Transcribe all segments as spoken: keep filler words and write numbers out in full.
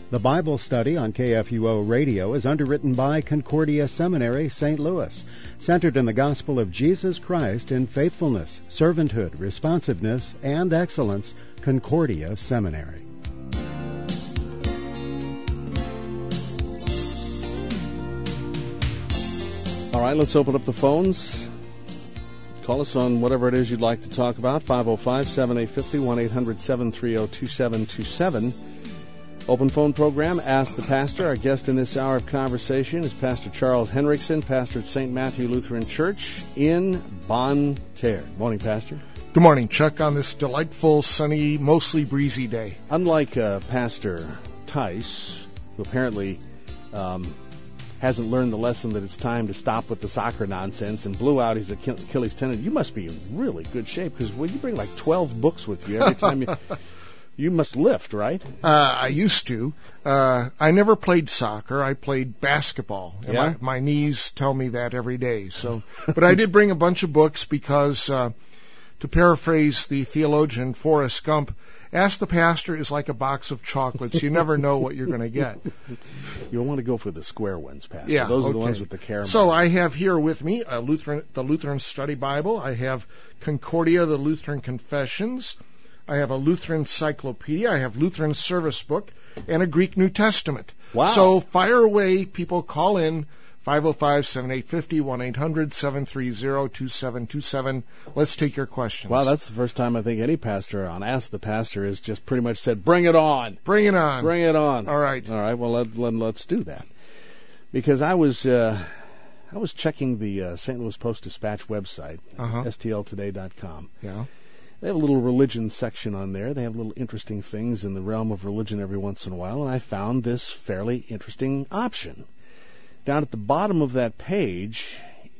The Bible study on K F U O Radio is underwritten by Concordia Seminary, Saint Louis, centered in the gospel of Jesus Christ in faithfulness, servanthood, responsiveness, and excellence. Concordia Seminary. All right, let's open up the phones. Call us on whatever it is you'd like to talk about. five oh five, seven eight five oh, one eight hundred, seven three oh, two seven two seven. Open phone program, Ask the Pastor. Our guest in this hour of conversation is Pastor Charles Henriksen, pastor at Saint Matthew Lutheran Church in Bonne Terre. Morning, Pastor. Good morning, Chuck, on this delightful, sunny, mostly breezy day. Unlike uh, Pastor Tice, who apparently um, hasn't learned the lesson that it's time to stop with the soccer nonsense and blew out his Achilles tendon, you must be in really good shape, because well, you bring like twelve books with you every time you... You must lift, right? Uh, I used to. Uh, I never played soccer. I played basketball. And yeah? my, my knees tell me that every day. So, but I did bring a bunch of books because, uh, to paraphrase the theologian Forrest Gump, Ask the Pastor is like a box of chocolates. You never know what you're going to get. You'll want to go for the square ones, Pastor. Yeah, Those okay. are the ones with the caramel. So I have here with me a Lutheran, the Lutheran Study Bible. I have Concordia, the Lutheran Confessions. I have a Lutheran Encyclopedia, I have Lutheran Service Book, and a Greek New Testament. Wow. So fire away, people, call in, five oh five, seven eight five oh, one eight hundred, seven three oh, two seven two seven. Let's take your questions. Wow, that's the first time I think any pastor on Ask the Pastor has just pretty much said, bring it on. Bring it on. Bring it on. All right. All right, well, let, let, let's do that. Because I was... Uh, I was checking the uh, Saint Louis Post-Dispatch website, uh-huh. S T L today dot com. Yeah. They have a little religion section on there. They have little interesting things in the realm of religion every once in a while, and I found this fairly interesting option. Down at the bottom of that page,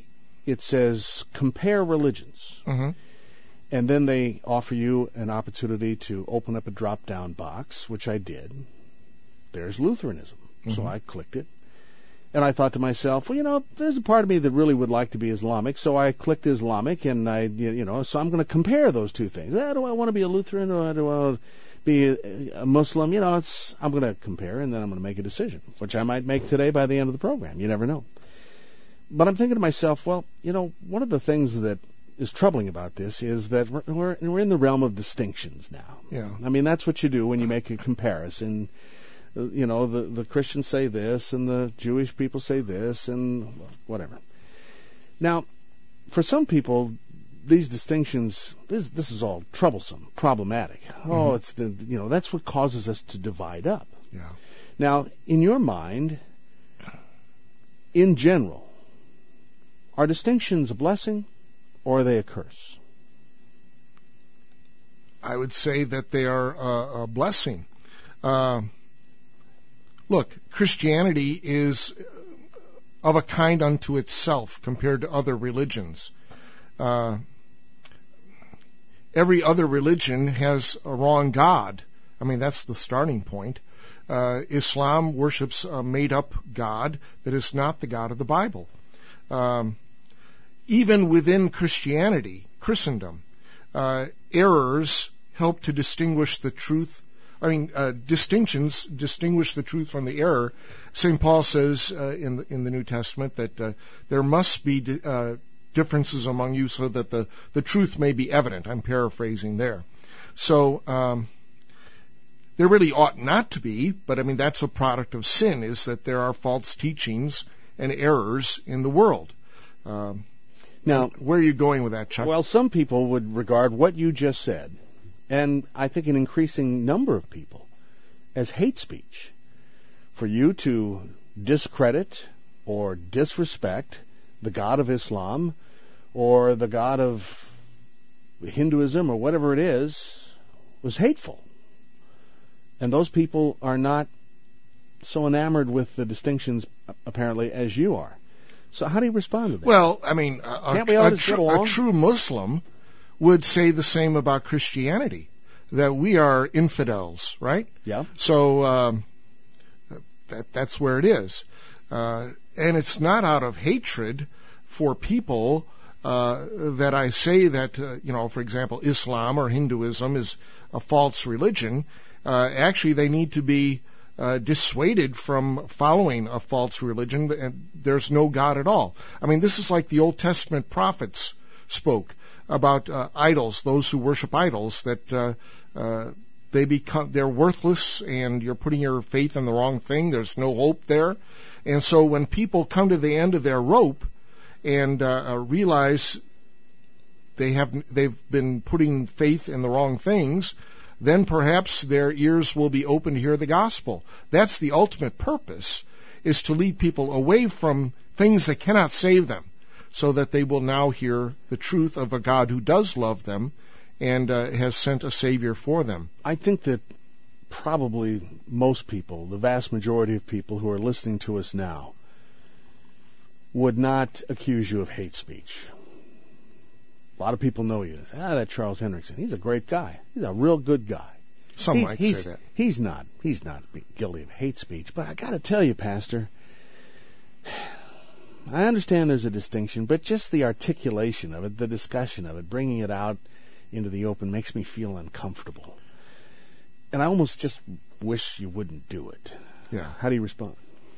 it says, compare religions. Mm-hmm. And then they offer you an opportunity to open up a drop-down box, which I did. There's Lutheranism. Mm-hmm. So I clicked it. And I thought to myself, well, you know, there's a part of me that really would like to be Islamic, so I clicked Islamic, and I, you know, so I'm going to compare those two things. Ah, do I want to be a Lutheran, or do I want to be a, a Muslim? You know, it's I'm going to compare, and then I'm going to make a decision, which I might make today by the end of the program. You never know. But I'm thinking to myself, well, you know, one of the things that is troubling about this is that we're, we're, we're in the realm of distinctions now. Yeah. I mean, that's what you do when you make a comparison. You know, the, the Christians say this, and the Jewish people say this, and whatever. Now, for some people, these distinctions, this this is all troublesome, problematic. Mm-hmm. Oh, it's the, you know, that's what causes us to divide up. Yeah. Now, in your mind, in general, are distinctions a blessing, or are they a curse? I would say that they are a, a blessing. Uh, Look, Christianity is of a kind unto itself compared to other religions. Uh, every other religion has a wrong God. I mean, that's the starting point. Uh, Islam worships a made-up God that is not the God of the Bible. Um, even within Christianity, Christendom, uh, errors help to distinguish the truth. I mean, uh, distinctions distinguish the truth from the error. Saint Paul says uh, in the, in the New Testament that uh, there must be di- uh, differences among you so that the, the truth may be evident. I'm paraphrasing there. So um, there really ought not to be, but I mean that's a product of sin, is that there are false teachings and errors in the world. Um, now, where are you going with that, Chuck? Well, some people would regard what you just said, and I think an increasing number of people, as hate speech. For you to discredit or disrespect the God of Islam or the God of Hinduism or whatever it is was hateful. And those people are not so enamored with the distinctions, apparently, as you are. So how do you respond to that? Well, I mean, a, Can't we all a, just tr- get along? a true Muslim would say the same about Christianity, that we are infidels, right? Yeah. So um, that that's where it is. Uh, and it's not out of hatred for people uh, that I say that, uh, you know, for example, Islam or Hinduism is a false religion. Uh, actually, they need to be uh, dissuaded from following a false religion, and there's no God at all. I mean, this is like the Old Testament prophets spoke about uh, idols, those who worship idols, that uh, uh, they become they're worthless, and you're putting your faith in the wrong thing. There's no hope there. And so when people come to the end of their rope and uh, uh, realize they have they've been putting faith in the wrong things, then perhaps their ears will be open to hear the gospel. That's the ultimate purpose, is to lead people away from things that cannot save them, so that they will now hear the truth of a God who does love them and uh, has sent a Savior for them. I think that probably most people, the vast majority of people who are listening to us now, would not accuse you of hate speech. A lot of people know you. Ah, that Charles Hendrickson, he's a great guy. He's a real good guy. Some he's, might he's, say that. He's not. He's not guilty of hate speech. But I got to tell you, Pastor, I understand there's a distinction, but just the articulation of it, the discussion of it, bringing it out into the open makes me feel uncomfortable. And I almost just wish you wouldn't do it. Yeah. How do you respond?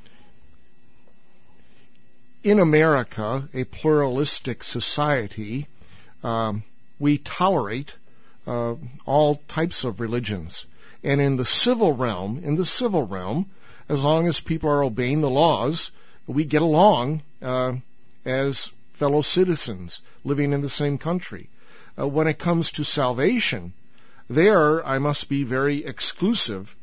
In America, a pluralistic society, um, we tolerate uh, all types of religions. And in the civil realm, in the civil realm, as long as people are obeying the laws, we get along uh, as fellow citizens living in the same country. Uh, when it comes to salvation, there I must be very exclusive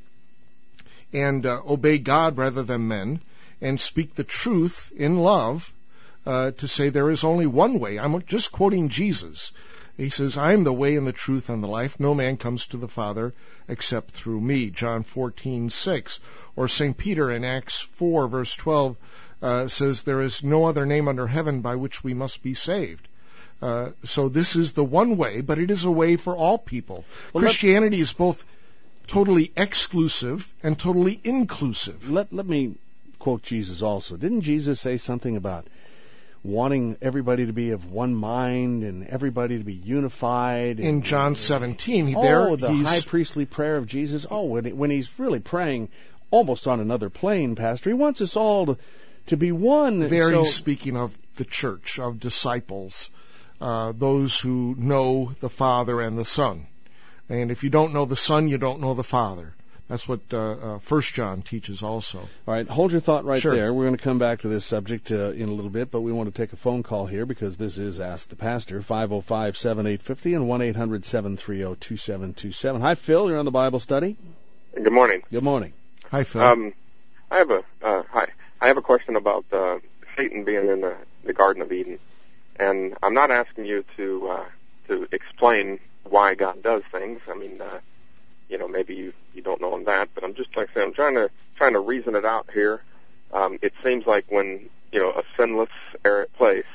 and uh, obey God rather than men, and speak the truth in love uh, to say there is only one way. I'm just quoting Jesus. He says, I am the way and the truth and the life. No man comes to the Father except through me. John fourteen six. Or Saint Peter in Acts four, verse twelve, uh, says, there is no other name under heaven by which we must be saved. Uh, so this is the one way, but it is a way for all people. Well, Christianity is both totally exclusive and totally inclusive. Let, let me quote Jesus also. Didn't Jesus say something about wanting everybody to be of one mind and everybody to be unified? In John seventeen, oh, there the he's, high priestly prayer of Jesus. Oh, when, he, when he's really praying almost on another plane, Pastor, he wants us all to, to be one. There so, he's speaking of the church, of disciples, uh, those who know the Father and the Son. And if you don't know the Son, you don't know the Father. That's what uh, uh, First John teaches also. All right, hold your thought right Sure. there. We're going to come back to this subject uh, in a little bit, but we want to take a phone call here because this is Ask the Pastor, five oh five, seven eight five oh and one eight hundred, seven three oh, two seven two seven. Hi, Phil. You're on the Bible study. Good morning. Good morning. Hi, Phil. Um, I have a uh, hi. I have a question about uh, Satan being in the, the Garden of Eden, and I'm not asking you to uh, to explain why God does things. I mean. Uh, You know, maybe you, you don't know on that, but I'm just like I say, I'm trying to trying to reason it out here. Um, it seems like when you know a sinless arid place,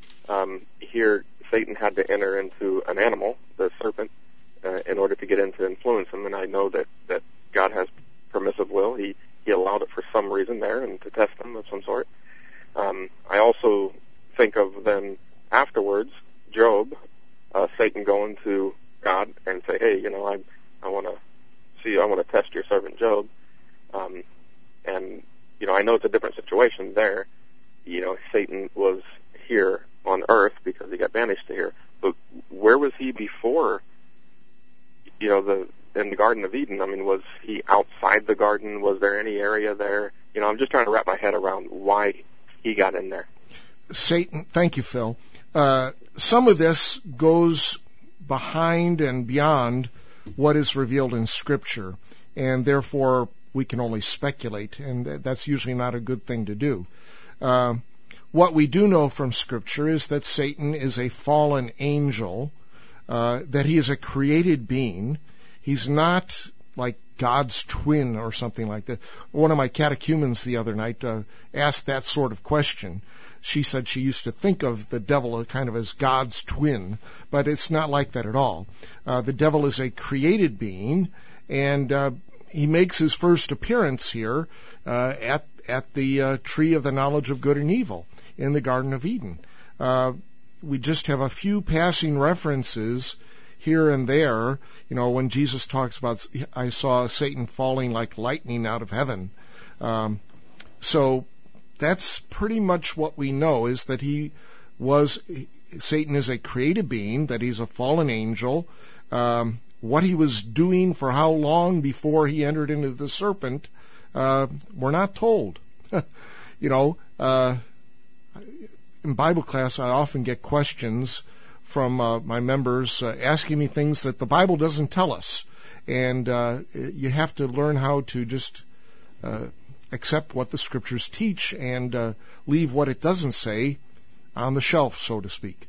um, here Satan had to enter into an animal, the serpent, uh, in order to get in to influence him. And I know that, that God has permissive will. He he allowed it for some reason there, and to test him of some sort. Um, I also think of then afterwards, Job, uh, Satan going to God and say, hey, you know, I I want to see, I want to test your servant Job. Um, and, you know, I know it's a different situation there. You know, Satan was here on earth because he got banished to here. But where was he before, you know, the in the Garden of Eden? I mean, was he outside the garden? Was there any area there? You know, I'm just trying to wrap my head around why he got in there. Satan, thank you, Phil. Uh, some of this goes behind and beyond what is revealed in Scripture, and therefore we can only speculate, and that's usually not a good thing to do. Uh, what we do know from Scripture is that Satan is a fallen angel, uh, that he is a created being. He's not like God's twin or something like that. One of my catechumens the other night uh, asked that sort of question. She said she used to think of the devil kind of as God's twin, but it's not like that at all. Uh, the devil is a created being, and uh, he makes his first appearance here uh, at at the uh, tree of the knowledge of good and evil in the Garden of Eden. Uh, we just have a few passing references here and there. You know, when Jesus talks about, I saw Satan falling like lightning out of heaven. Um, so that's pretty much what we know, is that he was, Satan is a created being, that he's a fallen angel. Um, what he was doing for how long before he entered into the serpent, uh, we're not told. You know, uh, in Bible class, I often get questions from uh, my members uh, asking me things that the Bible doesn't tell us. And uh, you have to learn how to just uh, accept what the Scriptures teach and uh, leave what it doesn't say on the shelf, so to speak.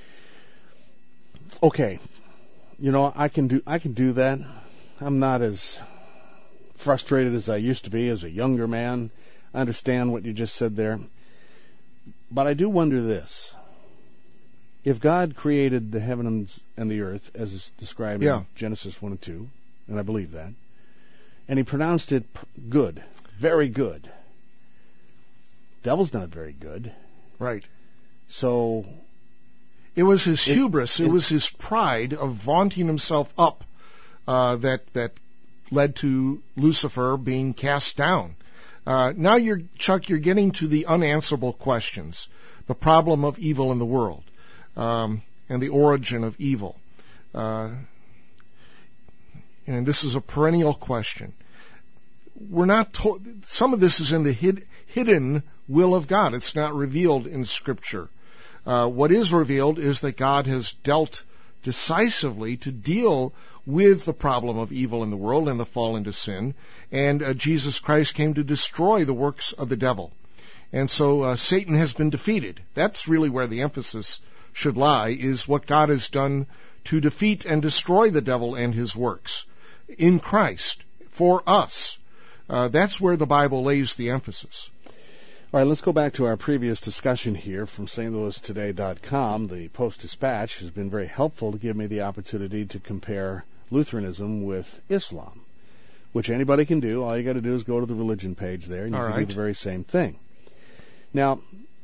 Okay. You know, I can do I can do that. I'm not as frustrated as I used to be as a younger man. I understand what you just said there. But I do wonder this. If God created the heavens and the earth, as is described yeah. in Genesis one and two, and I believe that, and he pronounced it good, very good, devil's not very good. Right. So it was his it, hubris, it, it was his pride of vaunting himself up uh, that that led to Lucifer being cast down. Uh, now, you're Chuck, you're getting to the unanswerable questions, the problem of evil in the world, um, and the origin of evil. Uh, and this is a perennial question. We're not told. Some of this is in the hid, hidden will of God. It's not revealed in Scripture. Uh, what is revealed is that God has dealt decisively to deal with the problem of evil in the world and the fall into sin, and uh, Jesus Christ came to destroy the works of the devil. And so uh, Satan has been defeated. That's really where the emphasis should lie, is what God has done to defeat and destroy the devil and his works in Christ for us. Uh, that's where the Bible lays the emphasis. All right, let's go back to our previous discussion here from Saint Louis Today dot com. The Post-Dispatch has been very helpful to give me the opportunity to compare Lutheranism with Islam, which anybody can do. All you got to do is go to the religion page there, and you All can right. do the very same thing. Now,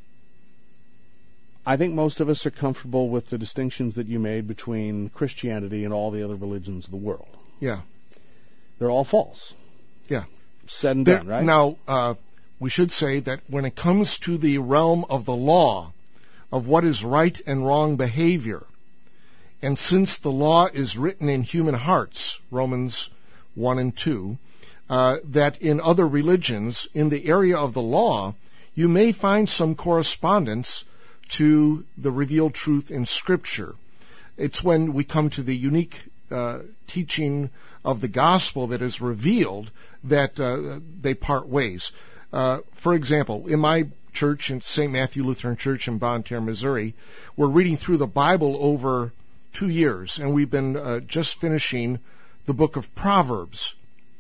I think most of us are comfortable with the distinctions that you made between Christianity and all the other religions of the world. Yeah. They're all false. Yeah. Said and There, done, right? Now, uh, we should say that when it comes to the realm of the law, of what is right and wrong behavior, and since the law is written in human hearts, Romans one and two, uh, that in other religions, in the area of the law, you may find some correspondence to the revealed truth in Scripture. It's when we come to the unique uh, teaching of the gospel that is revealed that uh, they part ways. Uh, for example, in my church, in Saint Matthew Lutheran Church in Bonne Terre, Missouri, we're reading through the Bible over two years, and we've been uh, just finishing the book of Proverbs.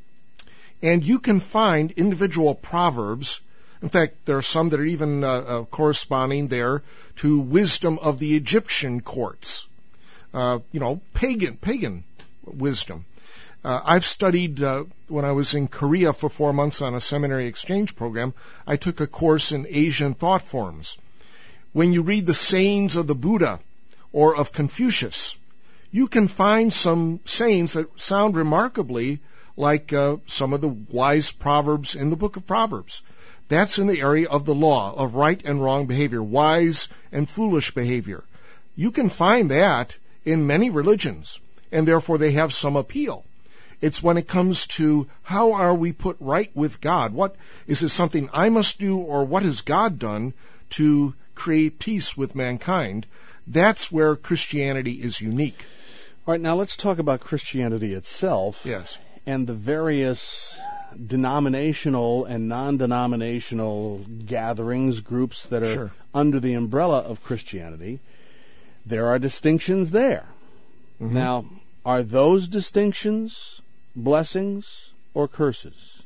And you can find individual proverbs. In fact, there are some that are even uh, uh, corresponding there to wisdom of the Egyptian courts. Uh, you know, pagan, pagan wisdom. Uh, I've studied, uh, when I was in Korea for four months on a seminary exchange program, I took a course in Asian thought forms. When you read the sayings of the Buddha or of Confucius, you can find some sayings that sound remarkably like uh, some of the wise proverbs in the book of Proverbs. That's in the area of the law, of right and wrong behavior, wise and foolish behavior. You can find that in many religions, and therefore they have some appeal. It's when it comes to how are we put right with God? What is it something I must do, or what has God done to create peace with mankind? That's where Christianity is unique. All right, now let's talk about Christianity itself. Yes. And the various denominational and non-denominational gatherings, groups that are Sure. under the umbrella of Christianity. There are distinctions there. Mm-hmm. Now, are those distinctions blessings or curses?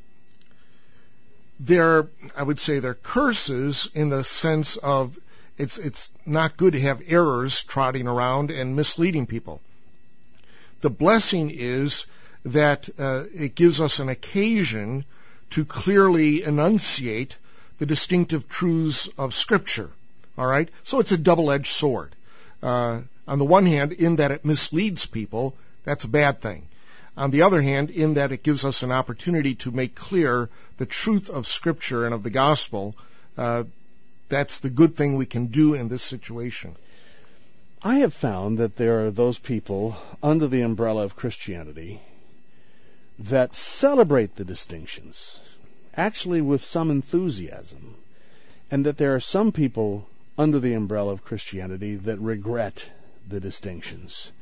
They're, I would say they're curses in the sense of it's it's not good to have errors trotting around and misleading people. The blessing is that uh, it gives us an occasion to clearly enunciate the distinctive truths of Scripture. All right? So it's a double-edged sword. Uh, On the one hand, in that it misleads people, that's a bad thing. On the other hand, in that it gives us an opportunity to make clear the truth of Scripture and of the gospel, uh, that's the good thing we can do in this situation. I have found that there are those people under the umbrella of Christianity that celebrate the distinctions, actually with some enthusiasm, and that there are some people under the umbrella of Christianity that regret the distinctions.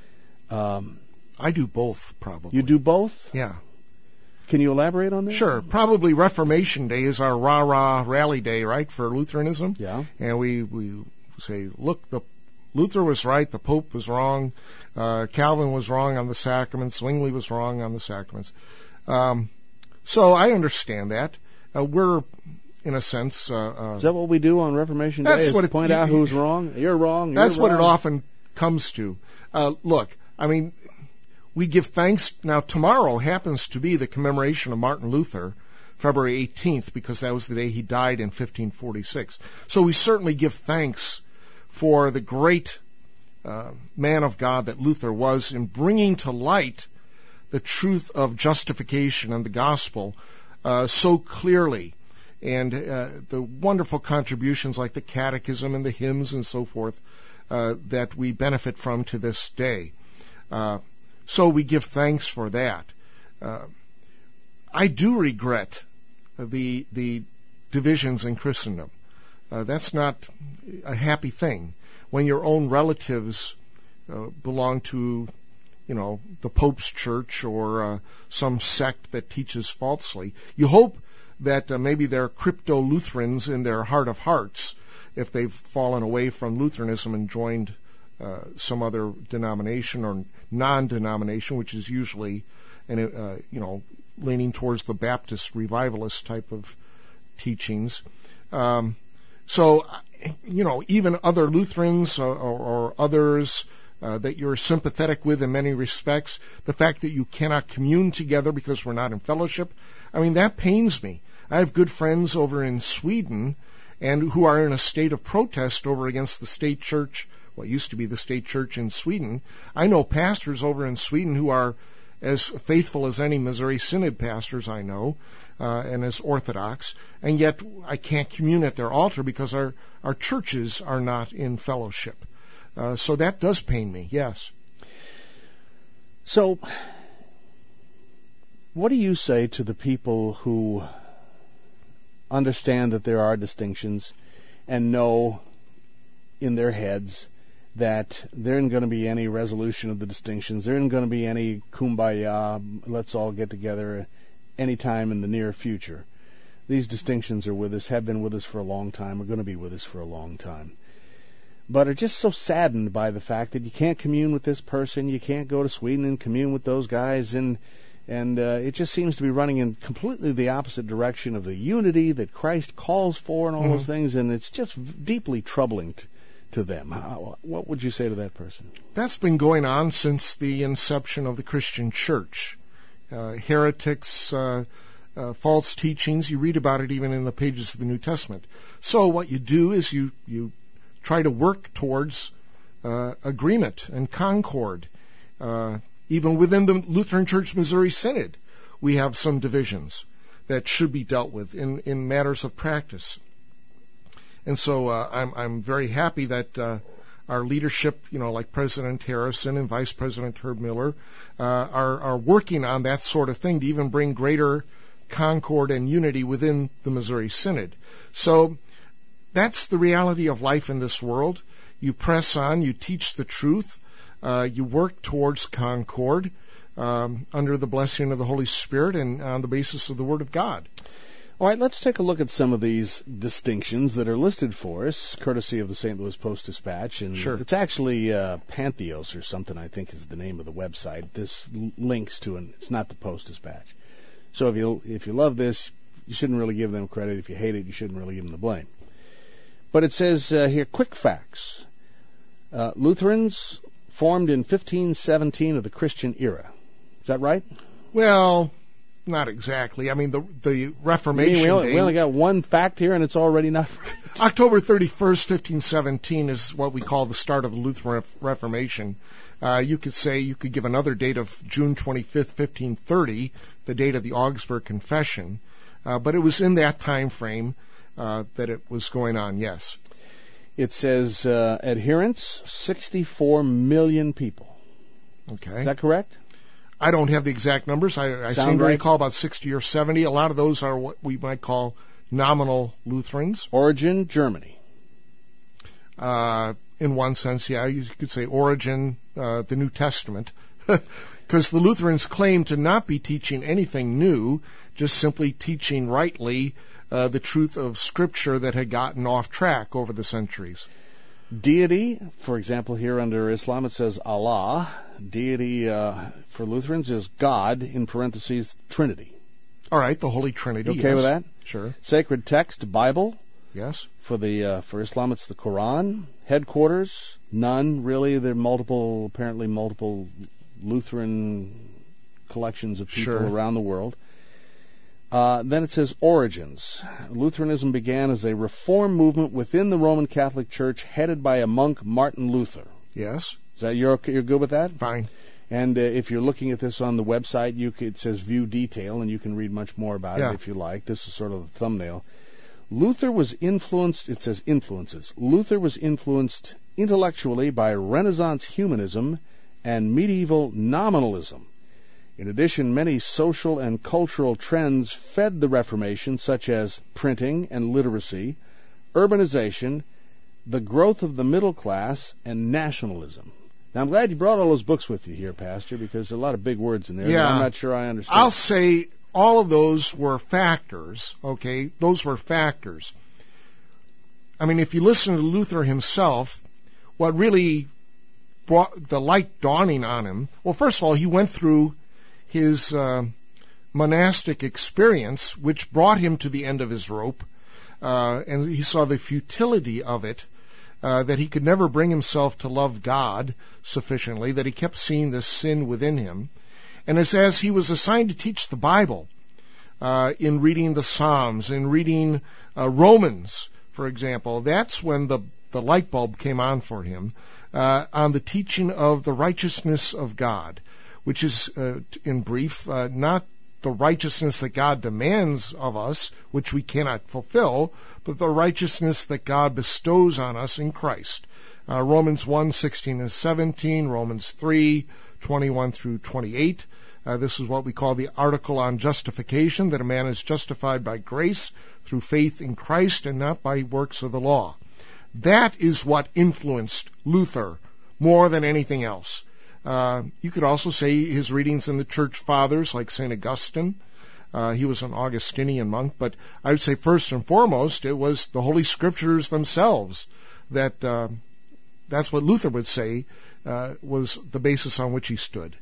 Um, I do both, probably. You do both? Yeah. Can you elaborate on that? Sure. Probably Reformation Day is our rah-rah rally day, right, for Lutheranism? Yeah. And we, we say, look, the Luther was right, the Pope was wrong, uh, Calvin was wrong on the sacraments, Zwingli was wrong on the sacraments. Um, so I understand that. Uh, we're, in a sense... Uh, uh, is that what we do on Reformation Day? That's is what it, point you, out who's wrong? You're wrong. You're that's wrong. what it often comes to. Uh, look, I mean, we give thanks. Now, tomorrow happens to be the commemoration of Martin Luther, February eighteenth, because that was the day he died in fifteen forty-six. So we certainly give thanks for the great uh, man of God that Luther was in bringing to light the truth of justification and the gospel uh, so clearly, and uh, the wonderful contributions like the catechism and the hymns and so forth uh, that we benefit from to this day. Uh, so we give thanks for that. Uh, I do regret the the divisions in Christendom. Uh, that's not a happy thing when your own relatives uh, belong to, you know, the Pope's church or uh, some sect that teaches falsely. You hope that uh, maybe they're crypto-Lutherans in their heart of hearts if they've fallen away from Lutheranism and joined uh, some other denomination or non-denomination, which is usually, uh, you know, leaning towards the Baptist revivalist type of teachings. Um, so, you know, even other Lutherans or, or, or others uh, that you're sympathetic with in many respects, the fact that you cannot commune together because we're not in fellowship, I mean, that pains me. I have good friends over in Sweden and who are in a state of protest over against the state church, what used to be the state church in Sweden. I know pastors over in Sweden who are as faithful as any Missouri Synod pastors I know, uh, and as Orthodox, and yet I can't commune at their altar because our, our churches are not in fellowship. Uh, so that does pain me, yes. So, what do you say to the people who understand that there are distinctions and know in their heads that there isn't going to be any resolution of the distinctions, there isn't going to be any kumbaya, let's all get together anytime in the near future? These distinctions are with us, have been with us for a long time, are going to be with us for a long time, but are just so saddened by the fact that you can't commune with this person, you can't go to Sweden and commune with those guys, and and uh, it just seems to be running in completely the opposite direction of the unity that Christ calls for and all mm-hmm. those things, and it's just deeply troubling to, to them. How, what would you say to that person? That's been going on since the inception of the Christian church. Uh, heretics, uh, uh, false teachings, you read about it even in the pages of the New Testament. So what you do is you, you try to work towards uh, agreement and concord. Uh, even within the Lutheran Church Missouri Synod, we have some divisions that should be dealt with in, in matters of practice. And so uh, I'm, I'm very happy that uh, our leadership, you know, like President Harrison and Vice President Herb Miller, uh, are, are working on that sort of thing to even bring greater concord and unity within the Missouri Synod. So that's the reality of life in this world. You press on, you teach the truth, uh, you work towards concord um, under the blessing of the Holy Spirit and on the basis of the Word of God. All right, let's take a look at some of these distinctions that are listed for us, courtesy of the Saint Louis Post-Dispatch. And sure. It's actually uh, Pantheos or something, I think, is the name of the website. This l- links to an. It's not the Post-Dispatch. So if you if you love this, you shouldn't really give them credit. If you hate it, you shouldn't really give them the blame. But it says uh, here, quick facts. Uh, Lutherans formed in fifteen seventeen of the Christian era. Is that right? Well, not exactly. I mean, the the You mean Reformation we, only, day, we only got one fact here, and it's already not. October thirty-first, fifteen seventeen, is what we call the start of the Lutheran Reformation. Uh, you could say, you could give another date of June twenty-fifth, fifteen thirty, the date of the Augsburg Confession. Uh, but it was in that time frame uh, that it was going on, yes. It says uh, adherents, sixty-four million people. Okay. Is that correct? I don't have the exact numbers. I, I Sound seem to right? recall about sixty or seventy. A lot of those are what we might call nominal Lutherans. Origin, Germany. Uh, in one sense, yeah, you could say origin, uh, the New Testament. Because the Lutherans claim to not be teaching anything new, just simply teaching rightly uh, the truth of Scripture that had gotten off track over the centuries. Deity, for example, here under Islam it says Allah. Deity uh, for Lutherans is God, in parentheses, Trinity. All right, the Holy Trinity. You okay yes. with that? Sure. Sacred text, Bible. Yes. For the uh, for Islam, it's the Quran. Headquarters, none really. There are multiple, apparently multiple Lutheran collections of people Sure. around the world. Uh, then it says origins. Lutheranism began as a reform movement within the Roman Catholic Church, headed by a monk, Martin Luther. Yes. Is that you're okay, you're good with that? Fine. And uh, if you're looking at this on the website, you could, it says view detail, and you can read much more about Yeah. it if you like. This is sort of the thumbnail. Luther was influenced, it says influences. Luther was influenced intellectually by Renaissance humanism and medieval nominalism. In addition, many social and cultural trends fed the Reformation, such as printing and literacy, urbanization, the growth of the middle class, and nationalism. Now, I'm glad you brought all those books with you here, Pastor, because there are a lot of big words in there Yeah. that I'm not sure I understand. I'll say all of those were factors, okay? Those were factors. I mean, if you listen to Luther himself, what really brought the light dawning on him, well, first of all, he went through his uh, monastic experience, which brought him to the end of his rope, uh, and he saw the futility of it, uh, that he could never bring himself to love God sufficiently, that he kept seeing this sin within him. And it's as he was assigned to teach the Bible, uh, in reading the Psalms, in reading uh, Romans, for example, that's when the, the light bulb came on for him, uh, on the teaching of the righteousness of God, which is, uh, in brief, uh, not the righteousness that God demands of us, which we cannot fulfill, but the righteousness that God bestows on us in Christ. Uh, Romans one, sixteen and seventeen, Romans three, twenty-one through twenty-eight. Uh, this is what we call the article on justification, that a man is justified by grace through faith in Christ and not by works of the law. That is what influenced Luther more than anything else. Uh, you could also say his readings in the church fathers, like Saint Augustine. Uh, he was an Augustinian monk, but I would say first and foremost it was the Holy Scriptures themselves that uh, that's what Luther would say uh, was the basis on which he stood.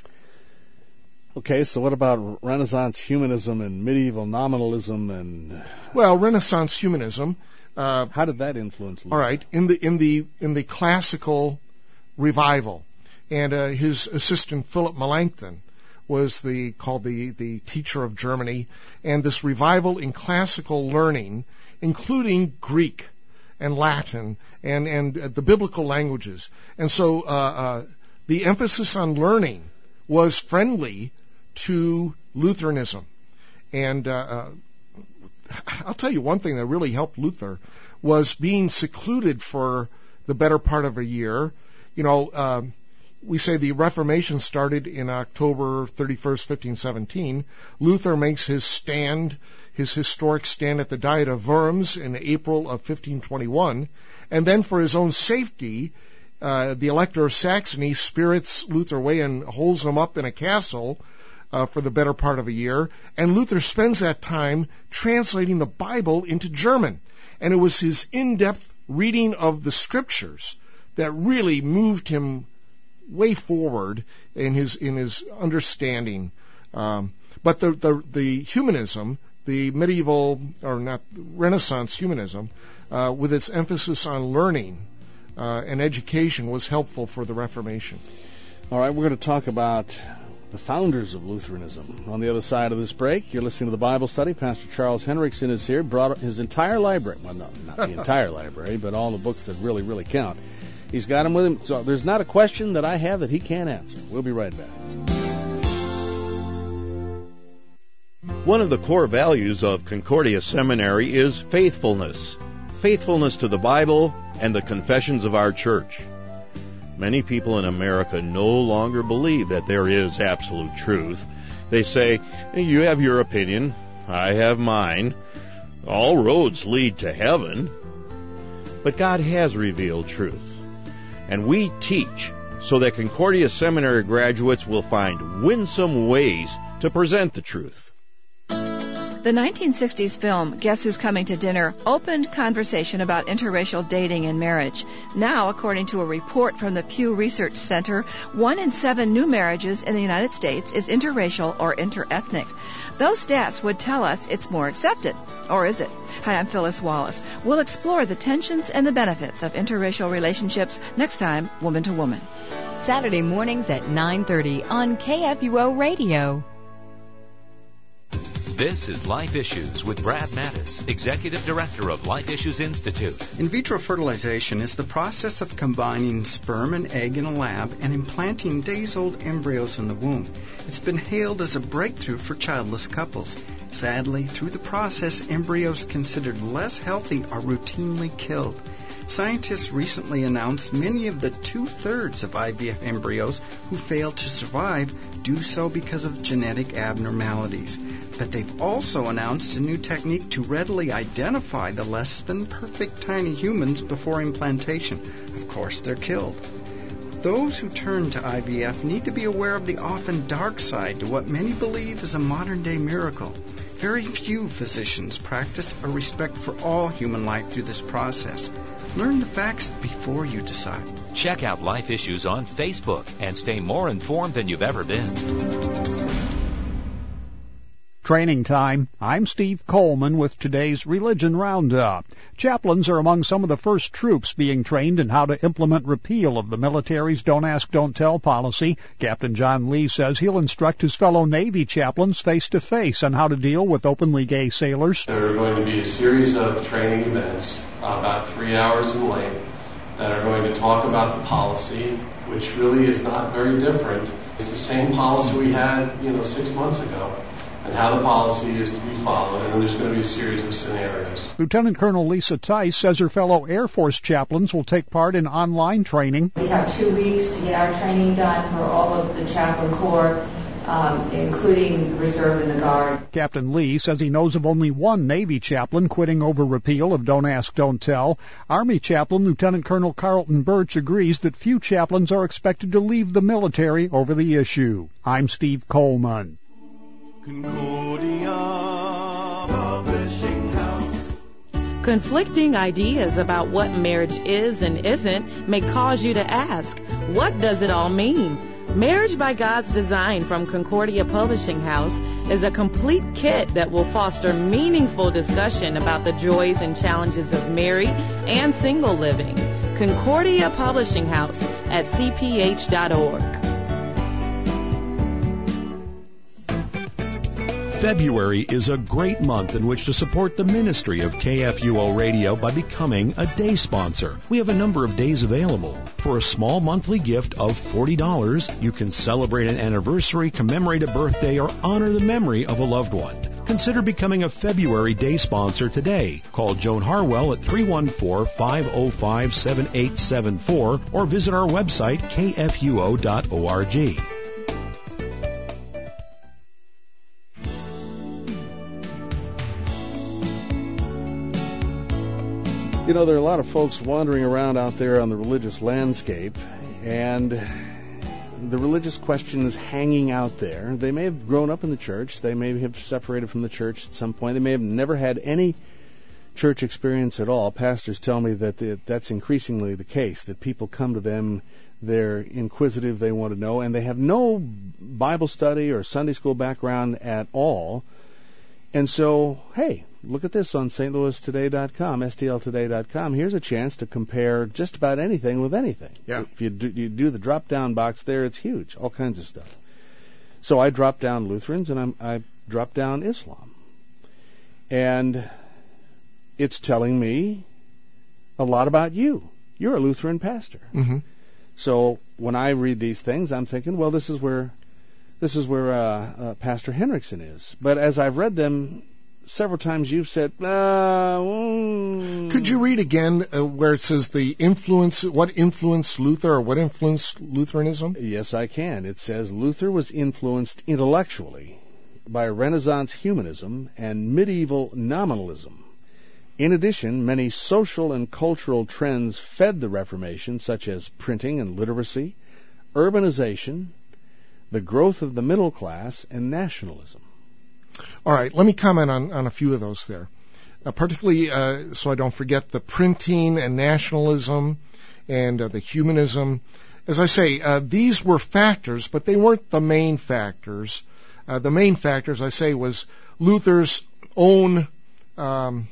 Okay, so what about Renaissance humanism and medieval nominalism, and Well, Renaissance humanism. Uh, how did that influence Luther? all right, in the in the in the classical revival, and uh, his assistant Philip Melanchthon was the called the the teacher of Germany, and this revival in classical learning, including Greek and Latin and and uh, the biblical languages, and so uh, uh, the emphasis on learning was friendly to Lutheranism, and uh, uh, I'll tell you one thing that really helped Luther was being secluded for the better part of a year. You know, uh, we say the Reformation started in October thirty-first, fifteen seventeen. Luther makes his stand, his historic stand at the Diet of Worms in April of fifteen twenty-one. And then for his own safety, uh, the Elector of Saxony spirits Luther away and holds him up in a castle uh, for the better part of a year. And Luther spends that time translating the Bible into German. And it was his in-depth reading of the Scriptures that really moved him way forward in his in his understanding. Um, but the, the the humanism, the medieval or not Renaissance humanism, uh, with its emphasis on learning uh, and education, was helpful for the Reformation. All right, we're going to talk about the founders of Lutheranism. On the other side of this break, you're listening to the Bible Study. Pastor Charles Henriksen is here, brought his entire library. Well, no, not the entire library, but all the books that really, really count. He's got them with him, so there's not a question that I have that he can't answer. We'll be right back. One of the core values of Concordia Seminary is faithfulness. Faithfulness to the Bible and the confessions of our church. Many people in America no longer believe that there is absolute truth. They say, you have your opinion, I have mine. All roads lead to heaven. But God has revealed truth. And we teach so that Concordia Seminary graduates will find winsome ways to present the truth. The nineteen sixties film Guess Who's Coming to Dinner opened conversation about interracial dating and marriage. Now, according to a report from the Pew Research Center, one in seven new marriages in the United States is interracial or interethnic. Those stats would tell us it's more accepted. Or is it? Hi, I'm Phyllis Wallace. We'll explore the tensions and the benefits of interracial relationships next time, Woman to Woman. Saturday mornings at nine thirty on K F U O Radio. This is Life Issues with Brad Mattis, Executive Director of Life Issues Institute. In vitro fertilization is the process of combining sperm and egg in a lab and implanting days-old embryos in the womb. It's been hailed as a breakthrough for childless couples. Sadly, through the process, embryos considered less healthy are routinely killed. Scientists recently announced many of the two-thirds of I V F embryos who fail to survive do so because of genetic abnormalities. But they've also announced a new technique to readily identify the less-than-perfect tiny humans before implantation. Of course, they're killed. Those who turn to I V F need to be aware of the often dark side to what many believe is a modern-day miracle. Very few physicians practice a respect for all human life through this process. Learn the facts before you decide. Check out Life Issues on Facebook and stay more informed than you've ever been. Training time. I'm Steve Coleman with today's Religion Roundup. Chaplains are among some of the first troops being trained in how to implement repeal of the military's Don't Ask, Don't Tell policy. Captain John Lee says he'll instruct his fellow Navy chaplains face-to-face on how to deal with openly gay sailors. There are going to be a series of training events, about three hours in length, that are going to talk about the policy, which really is not very different. It's the same policy we had, you know, six months ago, and how the policy is to be followed, and then there's going to be a series of scenarios. Lieutenant Colonel Lisa Tice says her fellow Air Force chaplains will take part in online training. We have two weeks to get our training done for all of the chaplain corps, um, including reserve and the Guard. Captain Lee says he knows of only one Navy chaplain quitting over repeal of Don't Ask, Don't Tell. Army chaplain Lieutenant Colonel Carlton Birch agrees that few chaplains are expected to leave the military over the issue. I'm Steve Coleman. Concordia Publishing House. Conflicting ideas about what marriage is and isn't may cause you to ask, what does it all mean? Marriage by God's Design from Concordia Publishing House is a complete kit that will foster meaningful discussion about the joys and challenges of married and single living. Concordia Publishing House at c p h dot org. February is a great month in which to support the ministry of K F U O Radio by becoming a day sponsor. We have a number of days available. For a small monthly gift of forty dollars, you can celebrate an anniversary, commemorate a birthday, or honor the memory of a loved one. Consider becoming a February day sponsor today. Call Joan Harwell at three one four, five oh five, seven eight seven four or visit our website, k f u o dot org. You know, there are a lot of folks wandering around out there on the religious landscape, and the religious question is hanging out there. They may have grown up in the church. They may have separated from the church at some point. They may have never had any church experience at all. Pastors tell me that the, that's increasingly the case, that people come to them, they're inquisitive, they want to know, and they have no Bible study or Sunday school background at all. And so, hey, look at this on St Louis Today dot com, S T L Today dot com. Here's a chance to compare just about anything with anything. Yeah. If you do, you do the drop-down box there, it's huge, all kinds of stuff. So I dropped down Lutherans, and I'm, I dropped down Islam. And it's telling me a lot about you. You're a Lutheran pastor. Mm-hmm. So when I read these things, I'm thinking, well, this is where this is where uh, uh, Pastor Henriksen is. But as I've read them several times, you've said, uh, mm. Could you read again uh, where it says the influence, what influenced Luther or what influenced Lutheranism? Yes, I can. It says Luther was influenced intellectually by Renaissance humanism and medieval nominalism. In addition, many social and cultural trends fed the Reformation, such as printing and literacy, urbanization, the growth of the middle class, and nationalism. All right, let me comment on, on a few of those there. Uh, particularly, uh, so I don't forget, the printing and nationalism and uh, the humanism. As I say, uh, these were factors, but they weren't the main factors. Uh, the main factor, as I say, was Luther's own um,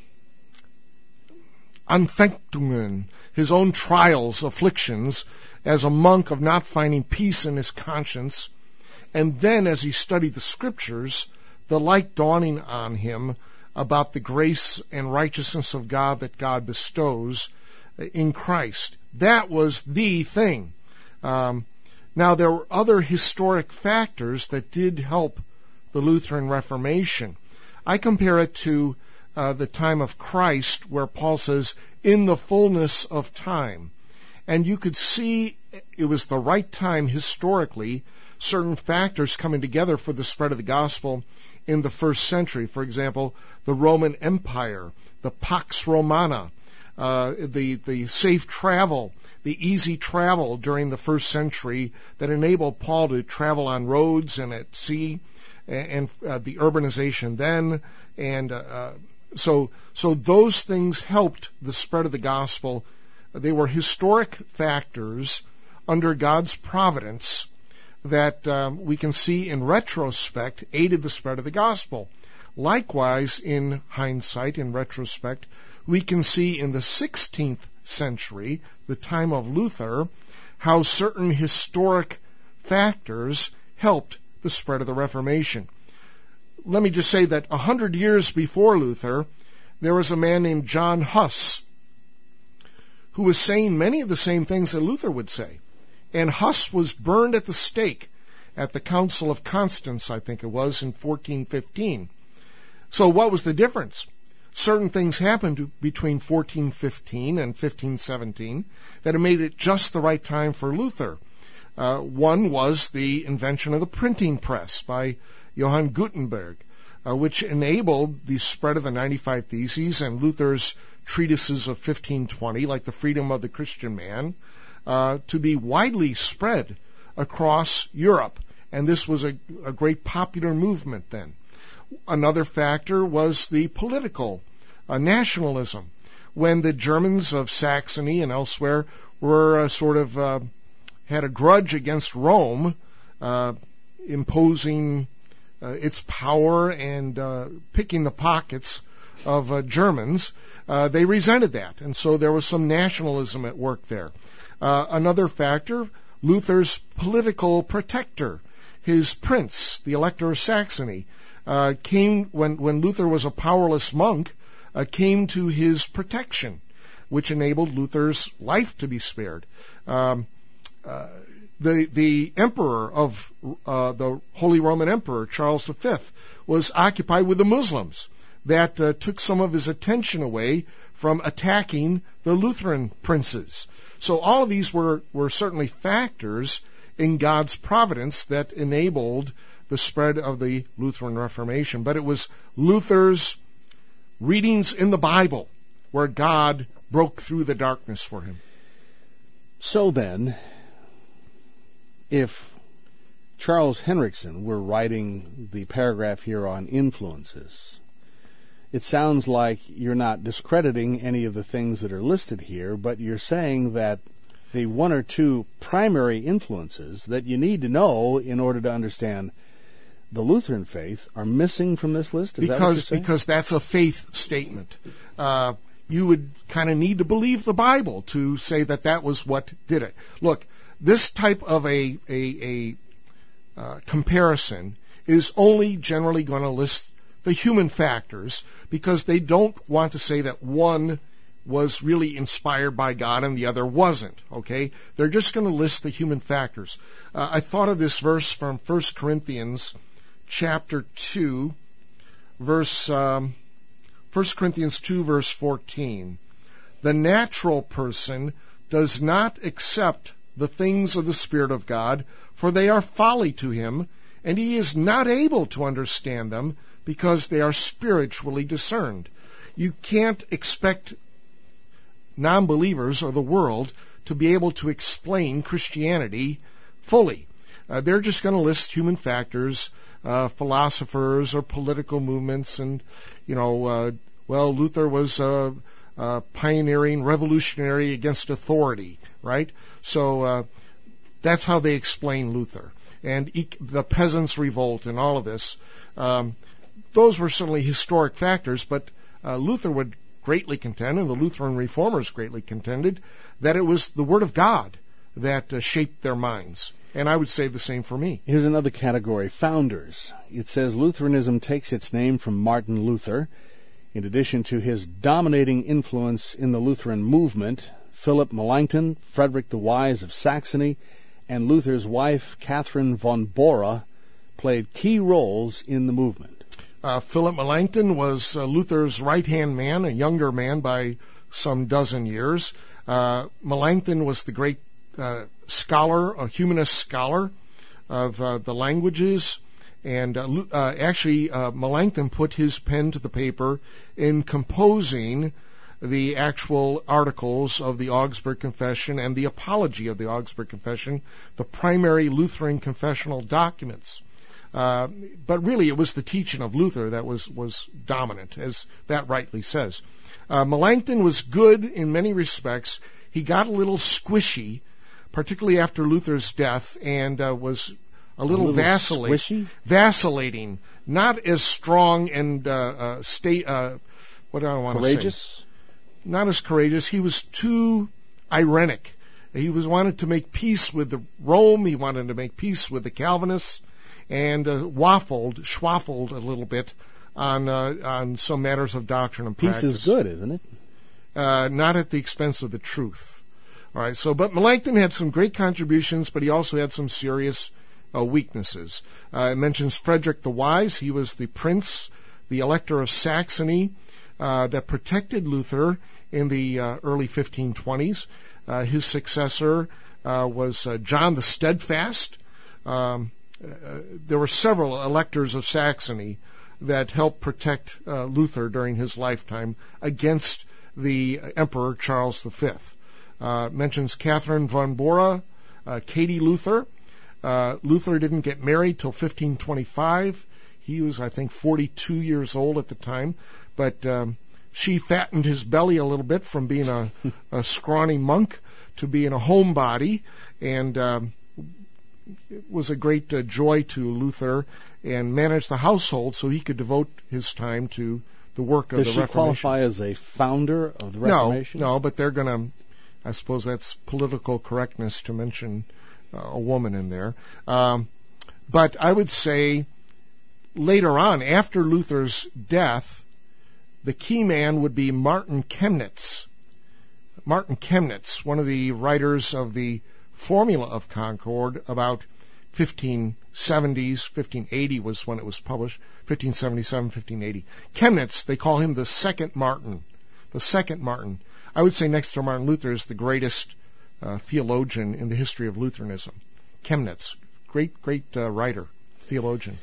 Anfechtungen, his own trials, afflictions, as a monk of not finding peace in his conscience. And then, as he studied the Scriptures, the light dawning on him about the grace and righteousness of God that God bestows in Christ. That was the thing. Um, now, there were other historic factors that did help the Lutheran Reformation. I compare it to uh, the time of Christ, where Paul says, in the fullness of time. And you could see it was the right time historically, certain factors coming together for the spread of the gospel in the first century. For example, the Roman Empire, the Pax Romana, uh, the, the safe travel, the easy travel during the first century that enabled Paul to travel on roads and at sea, and, and uh, the urbanization then. And uh, so, so those things helped the spread of the gospel. They were historic factors under God's providence that um, we can see in retrospect aided the spread of the gospel. Likewise, in hindsight, in retrospect, we can see in the sixteenth century, the time of Luther, how certain historic factors helped the spread of the Reformation. Let me just say that a hundred years before Luther, there was a man named John Huss who was saying many of the same things that Luther would say. And Huss was burned at the stake at the Council of Constance, I think it was, in fourteen fifteen. So what was the difference? Certain things happened between fourteen fifteen and fifteen seventeen that had made it just the right time for Luther. Uh, one was the invention of the printing press by Johann Gutenberg, uh, which enabled the spread of the ninety-five Theses and Luther's treatises of fifteen twenty, like the Freedom of the Christian Man, uh, to be widely spread across Europe. And this was a, a great popular movement then. Another factor was the political uh, nationalism. When the Germans of Saxony and elsewhere were uh, sort of uh, had a grudge against Rome, uh, imposing uh, its power and uh, picking the pockets of uh, Germans, uh, they resented that. And so there was some nationalism at work there. Uh, another factor, Luther's political protector, his prince, the Elector of Saxony, uh, came when, when Luther was a powerless monk, uh, came to his protection, which enabled Luther's life to be spared. Um, uh, the the emperor of uh, the Holy Roman Emperor, Charles the Fifth, was occupied with the Muslims. That uh, took some of his attention away from attacking the Lutheran princes. So all of these were, were certainly factors in God's providence that enabled the spread of the Lutheran Reformation. But it was Luther's readings in the Bible where God broke through the darkness for him. So then, if Charles Henriksen were writing the paragraph here on influences, it sounds like you're not discrediting any of the things that are listed here, but you're saying that the one or two primary influences that you need to know in order to understand the Lutheran faith are missing from this list? Is because, that what you're saying? Because that's a faith statement. Uh, you would kind of need to believe the Bible to say that that was what did it. Look, this type of a, a, a uh, comparison is only generally going to list the human factors, because they don't want to say that one was really inspired by God and the other wasn't, okay? They're just going to list the human factors. Uh, I thought of this verse from First Corinthians chapter two, verse, um, First Corinthians two, verse fourteen. The natural person does not accept the things of the Spirit of God, for they are folly to him, and he is not able to understand them, because they are spiritually discerned. You can't expect non-believers or the world to be able to explain Christianity fully. Uh, they're just going to list human factors, uh, philosophers or political movements, and, you know, uh, well, Luther was uh, uh, pioneering, revolutionary against authority, right? So uh, that's how they explain Luther. And e- the peasants' revolt and all of this, um, those were certainly historic factors, but uh, Luther would greatly contend, and the Lutheran reformers greatly contended, that it was the Word of God that uh, shaped their minds. And I would say the same for me. Here's another category, founders. It says Lutheranism takes its name from Martin Luther. In addition to his dominating influence in the Lutheran movement, Philip Melanchthon, Frederick the Wise of Saxony, and Luther's wife, Catherine von Bora, played key roles in the movement. Uh, Philip Melanchthon was uh, Luther's right-hand man, a younger man by some dozen years. Uh, Melanchthon was the great uh, scholar, a humanist scholar of uh, the languages, and uh, uh, actually uh, Melanchthon put his pen to the paper in composing the actual articles of the Augsburg Confession and the Apology of the Augsburg Confession, the primary Lutheran confessional documents. Uh, but really, it was the teaching of Luther that was, was dominant, as that rightly says. Uh, Melanchthon was good in many respects. He got a little squishy, particularly after Luther's death, and uh, was a little, a little vacillating. Squishy? Vacillating, not as strong and uh, uh, state. Uh, what do I want to say? Courageous. Not as courageous. He was too irenic. He was wanted to make peace with the Rome. He wanted to make peace with the Calvinists. And uh, waffled, schwaffled a little bit on uh, on some matters of doctrine and practice. Peace is good, isn't it? Uh, not at the expense of the truth. All right. So, but Melanchthon had some great contributions, but he also had some serious uh, weaknesses. Uh, it mentions Frederick the Wise. He was the prince, the elector of Saxony, uh, that protected Luther in the uh, early fifteen twenties. Uh, his successor uh, was uh, John the Steadfast. Um, Uh, there were several electors of Saxony that helped protect uh, Luther during his lifetime against the Emperor Charles the Fifth. Uh, mentions Catherine von Bora, uh, Katie Luther. Uh, Luther didn't get married till fifteen twenty-five. He was, I think, forty-two years old at the time, but um, she fattened his belly a little bit from being a, a scrawny monk to being a homebody, and um, it was a great uh, joy to Luther, and managed the household so he could devote his time to the work of Does the she Reformation. qualify as a founder of the Reformation? No, no, but they're going to, I suppose that's political correctness to mention uh, a woman in there. Um, but I would say later on, after Luther's death, the key man would be Martin Chemnitz. Martin Chemnitz, one of the writers of the Formula of Concord, about fifteen seventies, fifteen eighty was when it was published, fifteen seventy-seven, fifteen eighty. Chemnitz, they call him the second Martin. The second Martin. I would say next to Martin Luther is the greatest uh, theologian in the history of Lutheranism. Chemnitz, great, great uh, writer, theologian.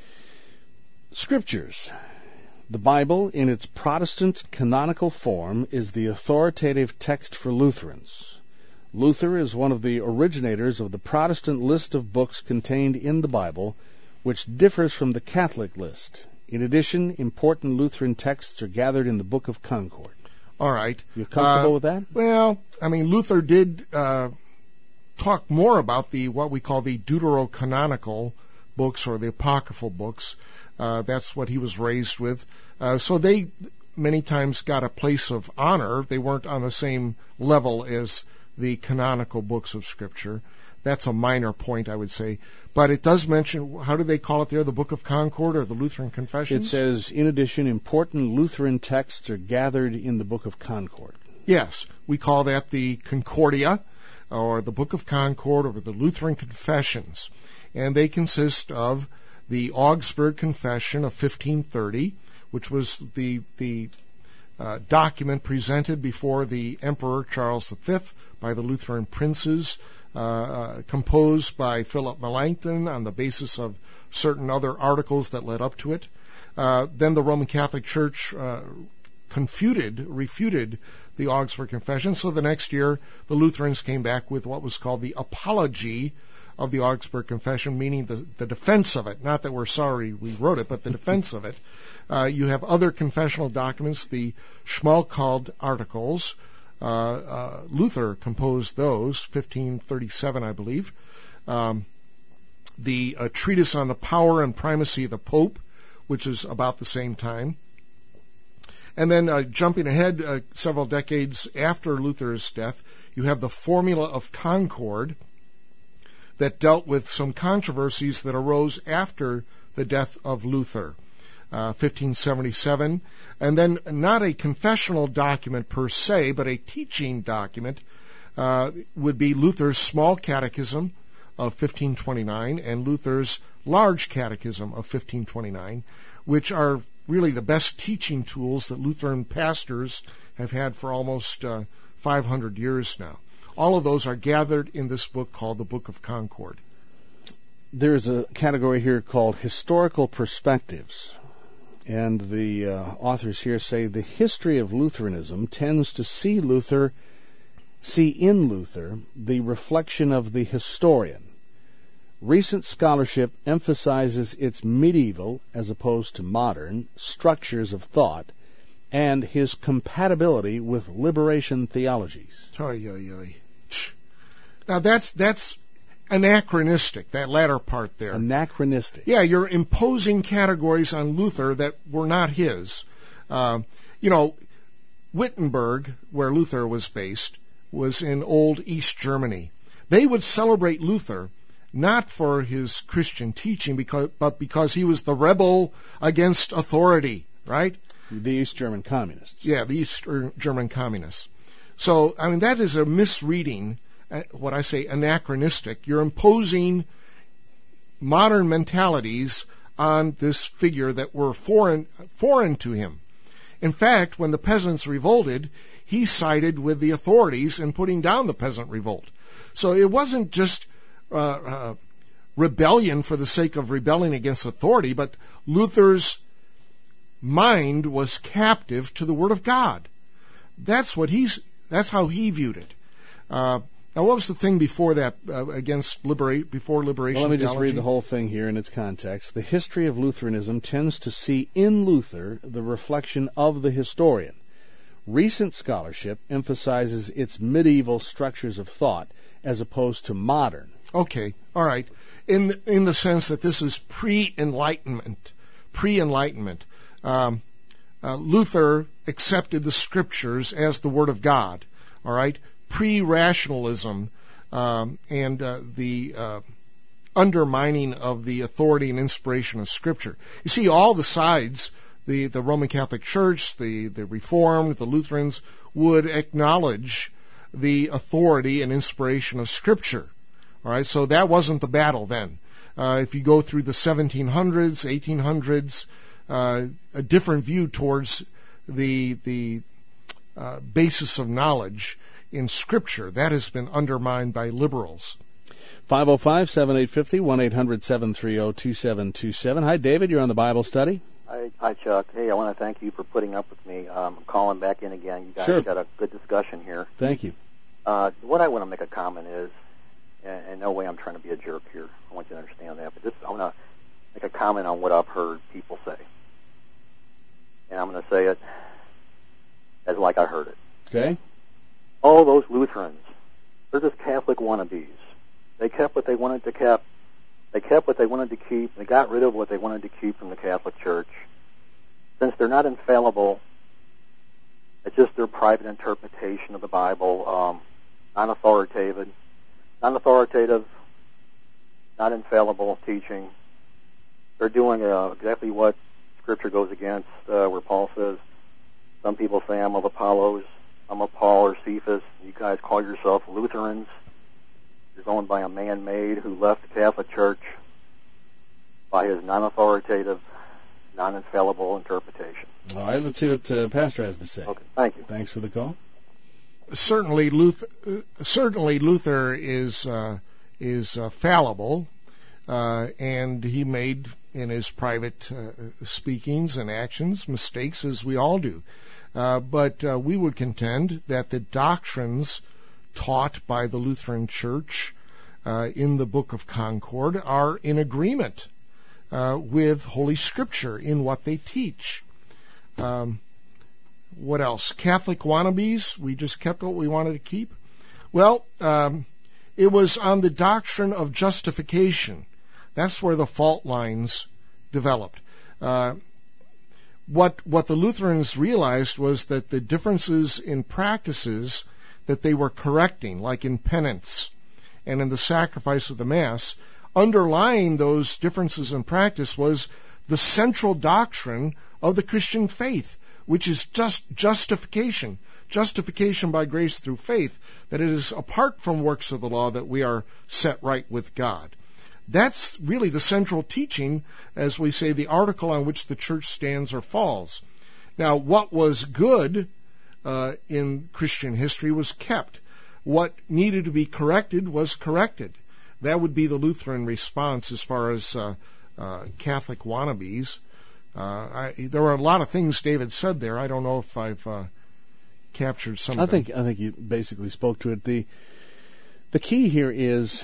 Scriptures. The Bible, in its Protestant canonical form, is the authoritative text for Lutherans. Luther is one of the originators of the Protestant list of books contained in the Bible, which differs from the Catholic list. In addition, important Lutheran texts are gathered in the Book of Concord. All right. You comfortable uh, with that? Well, I mean, Luther did uh, talk more about the what we call the deuterocanonical books, or the apocryphal books. Uh, that's what he was raised with. Uh, so they many times got a place of honor. They weren't on the same level as the canonical books of Scripture. that's a minor point, I would say. But it does mention, how do they call it there, the Book of Concord or the Lutheran Confessions? It says, in addition, important Lutheran texts are gathered in the Book of Concord. Yes, we call that the Concordia, or the Book of Concord, or the Lutheran Confessions. And they consist of the Augsburg Confession of fifteen thirty, which was the the uh, document presented before the Emperor Charles the Fifth by the Lutheran princes, uh, uh, composed by Philip Melanchthon on the basis of certain other articles that led up to it. Uh, then the Roman Catholic Church uh, confuted, refuted the Augsburg Confession. So the next year, the Lutherans came back with what was called the Apology of the Augsburg Confession, meaning the, the defense of it. Not that we're sorry we wrote it, but the defense of it. Uh, you have other confessional documents, the Schmalkald Articles. Uh, uh, Luther composed those, fifteen thirty-seven, I believe. Um, the uh, Treatise on the Power and Primacy of the Pope, which is about the same time. And then uh, jumping ahead uh, several decades after Luther's death, you have the Formula of Concord that dealt with some controversies that arose after the death of Luther, uh, fifteen seventy-seven. And then not a confessional document per se, but a teaching document uh, would be Luther's Small Catechism of fifteen twenty-nine and Luther's Large Catechism of fifteen twenty-nine, which are really the best teaching tools that Lutheran pastors have had for almost uh, five hundred years now. All of those are gathered in this book called the Book of Concord. There's a category here called Historical Perspectives. And the uh, authors here say the history of Lutheranism tends to see Luther, see in Luther the reflection of the historian. Recent scholarship emphasizes its medieval, as opposed to modern, structures of thought and his compatibility with liberation theologies. Oy, oy, oy. Now that's that's anachronistic, that latter part there. Anachronistic. Yeah, you're imposing categories on Luther that were not his. Uh, you know, Wittenberg, where Luther was based, was in old East Germany. They would celebrate Luther not for his Christian teaching, because, but because he was the rebel against authority, right? The East German communists. Yeah, the East German communists. So, I mean, that is a misreading, uh, what I say anachronistic. You're imposing modern mentalities on this figure that were foreign, foreign to him. In fact, when the peasants revolted, he sided with the authorities in putting down the peasant revolt. So it wasn't just Uh, uh, rebellion for the sake of rebelling against authority, but Luther's mind was captive to the Word of God. That's what he's. That's how he viewed it. Uh, now, what was the thing before that uh, against liberate before liberation? Well, let me theology? just read the whole thing here in its context. The history of Lutheranism tends to see in Luther the reflection of the historian. Recent scholarship emphasizes its medieval structures of thought as opposed to modern. Okay, all right. In the, in the sense that this is pre-enlightenment, pre-enlightenment. Um, uh, Luther accepted the Scriptures as the Word of God. All right, pre-rationalism um, and uh, the uh, undermining of the authority and inspiration of Scripture. You see, all the sides, the the Roman Catholic Church, the the Reformed, the Lutherans, would acknowledge the authority and inspiration of Scripture. All right, so that wasn't the battle then. Uh, if you go through the seventeen hundreds, eighteen hundreds, uh, a different view towards the the uh, basis of knowledge in Scripture. That has been undermined by liberals. five oh five, seven eight five oh, one eight hundred, seven three oh, two seven two seven. Hi, David. You're on the Bible study. Hi, hi, Chuck. Hey, I want to thank you for putting up with me. Um, I'm calling back in again. You guys Sure. got a good discussion here. Thank you. Uh, what I want to make a comment is, and in no way I'm trying to be a jerk here. I want you to understand that. But this, I want to make a comment on what I've heard people say. And I'm going to say it as like I heard it. Okay. Oh, those Lutherans. They're just Catholic wannabes. They kept what they wanted to keep. They kept what they wanted to keep. They got rid of what they wanted to keep from the Catholic Church. Since they're not infallible, it's just their private interpretation of the Bible, um, non-authoritative. non-authoritative, not infallible teaching. They're doing uh, exactly what Scripture goes against, uh, where Paul says, some people say I'm of Apollos, I'm of Paul or Cephas. You guys call yourself Lutherans. You're going by a man-made who left the Catholic Church by his non-authoritative, non-infallible interpretation. All right, let's see what uh, Pastor has to say. Okay, thank you. Thanks for the call. Certainly, Luther, uh, certainly Luther is uh, is uh, fallible, uh, and he made in his private uh, speakings and actions mistakes, as we all do. Uh, but uh, we would contend that the doctrines taught by the Lutheran Church uh, in the Book of Concord are in agreement uh, with Holy Scripture in what they teach. Um, what else? Catholic wannabes, we just kept what we wanted to keep. Well, um, it was on the doctrine of justification. That's where the fault lines developed. Uh, what what the Lutherans realized was that the differences in practices that they were correcting, like in penance and in the sacrifice of the Mass, underlying those differences in practice was the central doctrine of the Christian faith, which is just justification. Justification by grace through faith, that it is apart from works of the law that we are set right with God. That's really the central teaching, as we say, the article on which the church stands or falls. Now, what was good uh, in Christian history was kept. What needed to be corrected was corrected. That would be the Lutheran response as far as uh, uh, Catholic wannabes. Uh, I, there were a lot of things David said there. I don't know if I've uh, captured some I of them. think I think you basically spoke to it. The the key here is,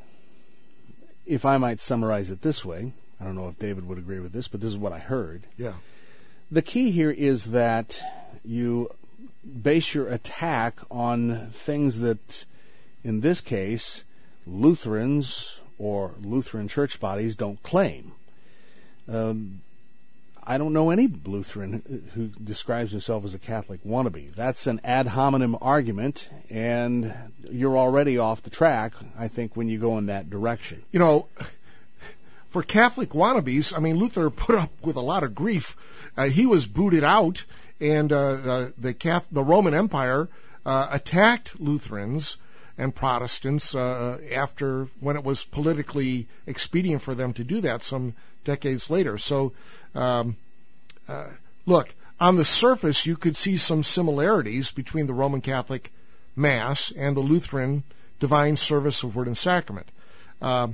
if I might summarize it this way, I don't know if David would agree with this, but this is what I heard. Yeah. The key here is that you base your attack on things that, in this case, Lutherans or Lutheran church bodies don't claim. Um, I don't know any Lutheran who describes himself as a Catholic wannabe. That's an ad hominem argument, and you're already off the track, I think, when you go in that direction. You know, for Catholic wannabes, I mean, Luther put up with a lot of grief. Uh, he was booted out, and uh, uh, the Catholic, the Roman Empire uh, attacked Lutherans and Protestants uh, after, when it was politically expedient for them to do that some decades later. So, um, uh, look, on the surface, you could see some similarities between the Roman Catholic Mass and the Lutheran divine service of Word and Sacrament. Um,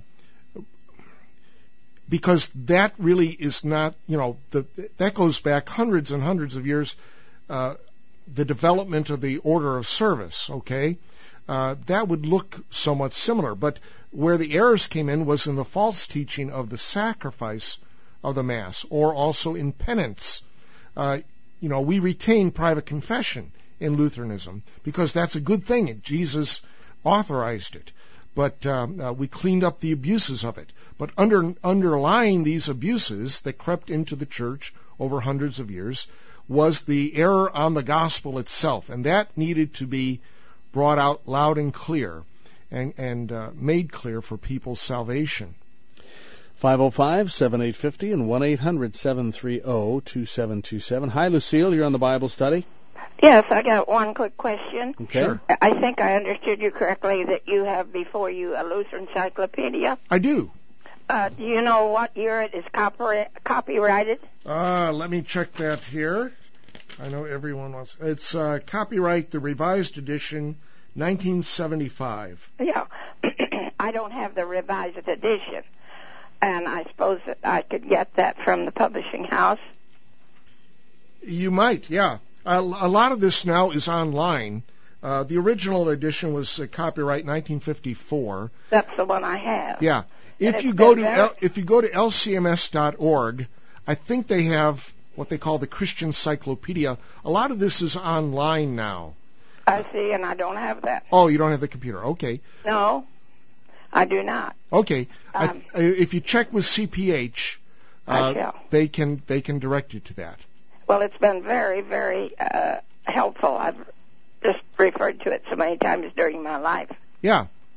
because that really is not, you know, the, that goes back hundreds and hundreds of years, uh, the development of the order of service, okay? Uh, that would look somewhat similar. But where the errors came in was in the false teaching of the sacrifice of the Mass, or also in penance. Uh, you know, we retain private confession in Lutheranism because that's a good thing. Jesus authorized it. But um, uh, we cleaned up the abuses of it. But under, underlying these abuses that crept into the church over hundreds of years was the error on the gospel itself, and that needed to be brought out loud and clear and, and uh, made clear for people's salvation. five oh five, seven eight five oh and one eight hundred, seven three zero, two seven two seven. Hi, Lucille. You're on the Bible study. Yes, I got one quick question. Okay. Sure. I think I understood you correctly that you have before you a Lutheran encyclopedia. I do. Uh, do you know what year it is copyri- copyrighted? Uh, let me check that here. I know everyone wants. It's uh, copyright, the revised edition, nineteen seventy-five. Yeah. I don't have the revised edition, and I suppose that I could get that from the publishing house. You might, yeah. A, a lot of this now is online. Uh, the original edition was uh, copyright nineteen fifty-four. That's the one I have. Yeah. And If you go to very... L, if you go to L C M S dot org, I think they have what they call the Christian Cyclopedia. A lot of this is online now. I see, and I don't have that. Oh, you don't have the computer. Okay. No, I do not. Okay. Um, I, if you check with C P H, uh, I shall. they can they can direct you to that. Well, it's been very, very uh, helpful. I've just referred to it so many times during my life. Yeah.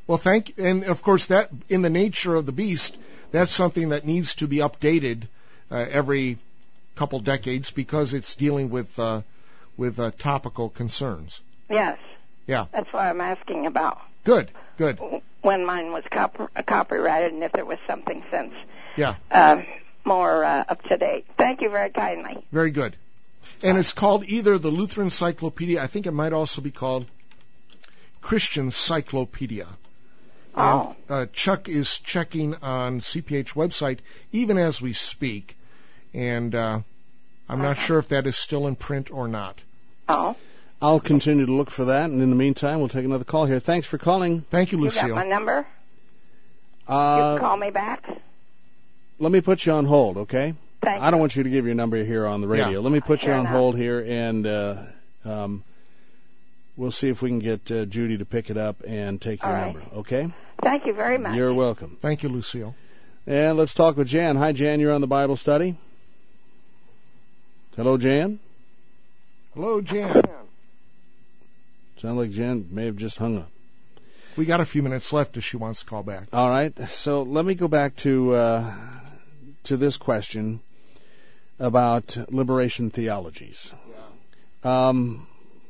Well, thank and of course that in the nature of the beast, that's something that needs to be updated uh, every couple decades because it's dealing with uh, with uh, topical concerns. Yes. Yeah. That's what I'm asking about. Good. Good. When mine was copy- copyrighted, and if there was something since yeah uh, more uh, up to date. Thank you very kindly. Very good. And it's called either the Lutheran Encyclopedia. I think it might also be called Christian Cyclopedia. Oh. And, uh, Chuck is checking on C P H website even as we speak, and uh, I'm not sure if that is still in print or not. Oh. I'll continue to look for that, and in the meantime, we'll take another call here. Thanks for calling. Thank you, Lucille. You got my number? Uh, you can call me back? Let me put you on hold, okay? Thank I don't want you to give your number here on the radio. Yeah. Let me put you Fair on enough. hold here, and uh, um, we'll see if we can get uh, Judy to pick it up and take your All right. number, okay? Thank you very much. You're welcome. Thank you, Lucille. And let's talk with Jan. Hi, Jan. You're on the Bible study. Hello, Jan. Hello, Jan. Sounds like Jan may have just hung up. We got a few minutes left if she wants to call back. All right. So let me go back to uh, to this question about liberation theologies. Yeah. Um,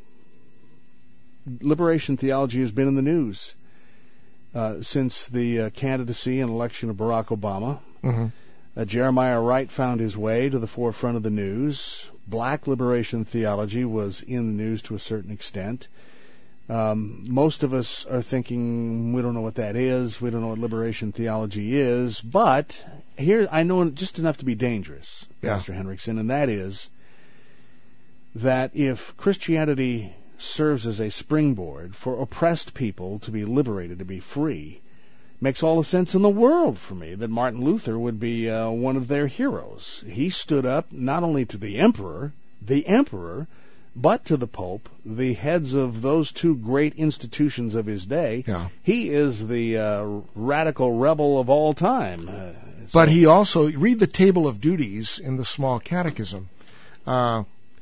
liberation theology has been in the news uh, since the uh, candidacy and election of Barack Obama. Mm-hmm. Uh, Jeremiah Wright found his way to the forefront of the news. Black liberation theology was in the news to a certain extent. Um, most of us are thinking, we don't know what that is, we don't know what liberation theology is, but here I know just enough to be dangerous, yeah. Pastor Henriksen, and that is that if Christianity serves as a springboard for oppressed people to be liberated, to be free, makes all the sense in the world for me that Martin Luther would be uh, one of their heroes. He stood up not only to the emperor, the emperor, but to the Pope, the heads of those two great institutions of his day. Yeah. He is the uh, radical rebel of all time. Uh, but so. he also, read the Table of Duties in the Small Catechism. Uh,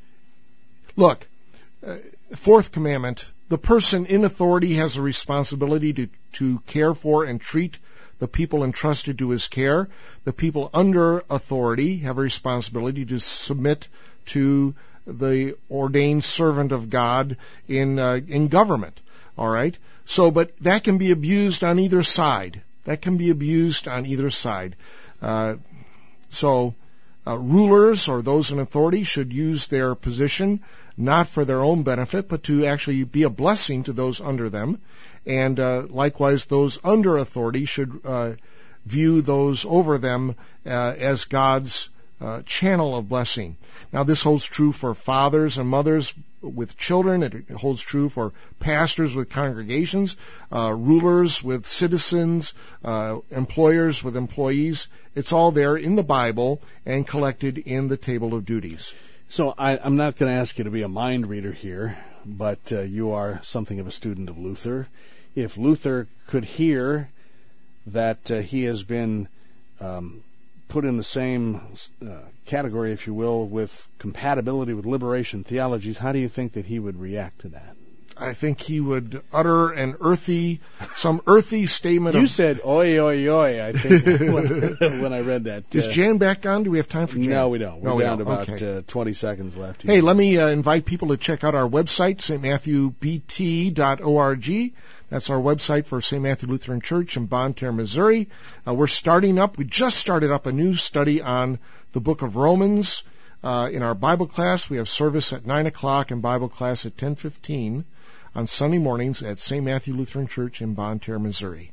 look, uh, fourth commandment, the person in authority has a responsibility to, to care for and treat the people entrusted to his care. The people under authority have a responsibility to submit to the ordained servant of God in uh, in government. All right. So, but that can be abused on either side. That can be abused on either side. Uh, so, uh, rulers or those in authority should use their position not for their own benefit, but to actually be a blessing to those under them. And uh, likewise, those under authority should uh, view those over them uh, as God's Uh, channel of blessing. Now, this holds true for fathers and mothers with children. It holds true for pastors with congregations, uh, rulers with citizens, uh, employers with employees. It's all there in the Bible and collected in the Table of Duties. So I, I'm not going to ask you to be a mind reader here, but uh, you are something of a student of Luther. If Luther could hear that uh, he has been um, put in the same uh, category, if you will, with compatibility with liberation theologies, how do you think that he would react to that? I think he would utter an earthy, some earthy statement. You of, said oi, oi, oi, I think, when, when I read that. Is uh, Jan back on? Do we have time for Jan? No, we don't. We're no, we down don't. to about okay. uh, twenty seconds left here. Hey, let me uh, invite people to check out our website, st matthew b t dot org. That's our website for Saint Matthew Lutheran Church in Bonne Terre, Missouri. Uh, we're starting up, we just started up a new study on the book of Romans. Uh, in our Bible class, we have service at nine o'clock and Bible class at ten fifteen on Sunday mornings at Saint Matthew Lutheran Church in Bonne Terre, Missouri.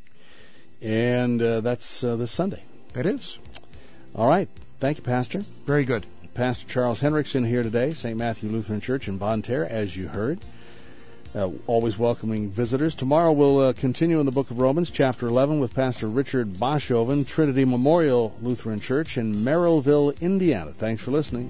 And uh, that's uh, this Sunday. It is. All right. Thank you, Pastor. Very good. Pastor Charles Henriksen here today, Saint Matthew Lutheran Church in Bonne Terre, as you heard. Uh, always welcoming visitors. Tomorrow we'll uh, continue in the book of Romans, chapter eleven, with Pastor Richard Boschoven, Trinity Memorial Lutheran Church in Merrillville, Indiana. Thanks for listening.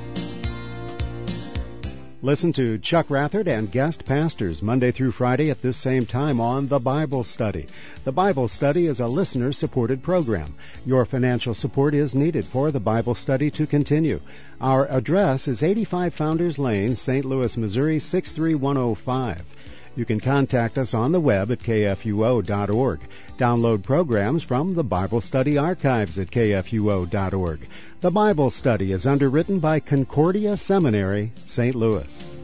Listen to Chuck Rathert and guest pastors Monday through Friday at this same time on The Bible Study. The Bible Study is a listener-supported program. Your financial support is needed for the Bible Study to continue. Our address is eighty-five Founders Lane, Saint Louis, Missouri, six three one oh five. You can contact us on the web at k f u o dot org. Download programs from the Bible Study Archives at k f u o dot org. The Bible Study is underwritten by Concordia Seminary, Saint Louis.